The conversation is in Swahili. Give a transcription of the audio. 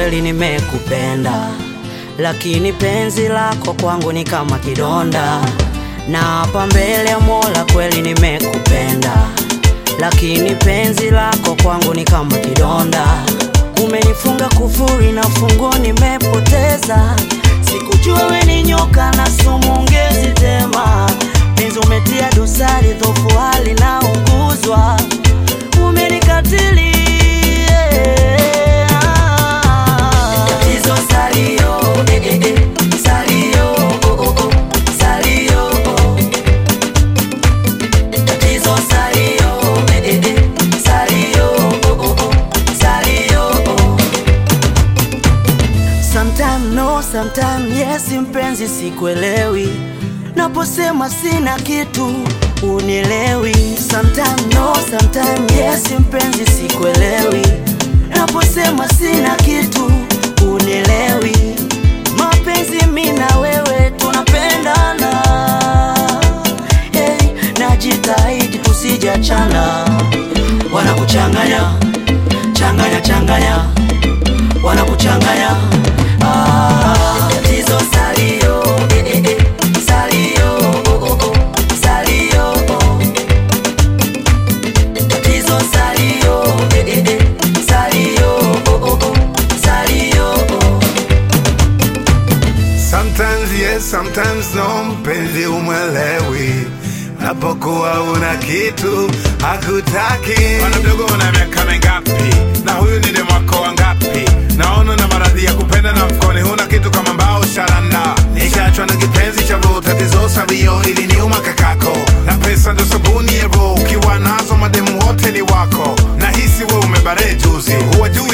kweli nimekupenda, lakini penzi lako kwangu ni kama kidonda. Na hapa mbele ya Mola kweli nimekupenda, lakini penzi lako kwangu ni kama kidonda. Umenifunga kufuri na funguo nimepoteza, sikujua we ni nyoka na sumu ungezitema. Penzi umetia dosari, dhofu hali na unguzwa, umenikatili. Tatizo salio, salio, salio. Tatizo salio, salio, salio. Sometime no, sometime yes, mpenzi sikuelewi. Naposema sina kitu unielewi. Sometime no, sometime yes, mpenzi sikuelewi. Naposema sina kitu unielewi. Mapenzi mimi na wewe tunapendana, hey, najitahidi tusijachana. Wanakuchanganya, changanya, changanya, wanakuchanganya. Tatizo salio, salio, salio. Tatizo salio, salio, salio. Sometimes yes, sometimes no, mpenzi umwelewi. Napokuwa una kitu hakutaki. Wana mdogo una miaka mingapi? Na huyu ni demu wako wangapi? Naona na maradhi ya kupenda na mfukoni huna kitu kama mbao sharanda. Nishaachwa na kipenzi cha roho, tatizo salio ili niuma kakako. Na pesa ndo sabuni ya roho, ukiwa nazo mademu wote ni wako. Nahisi wewe umebare juzi, huwajui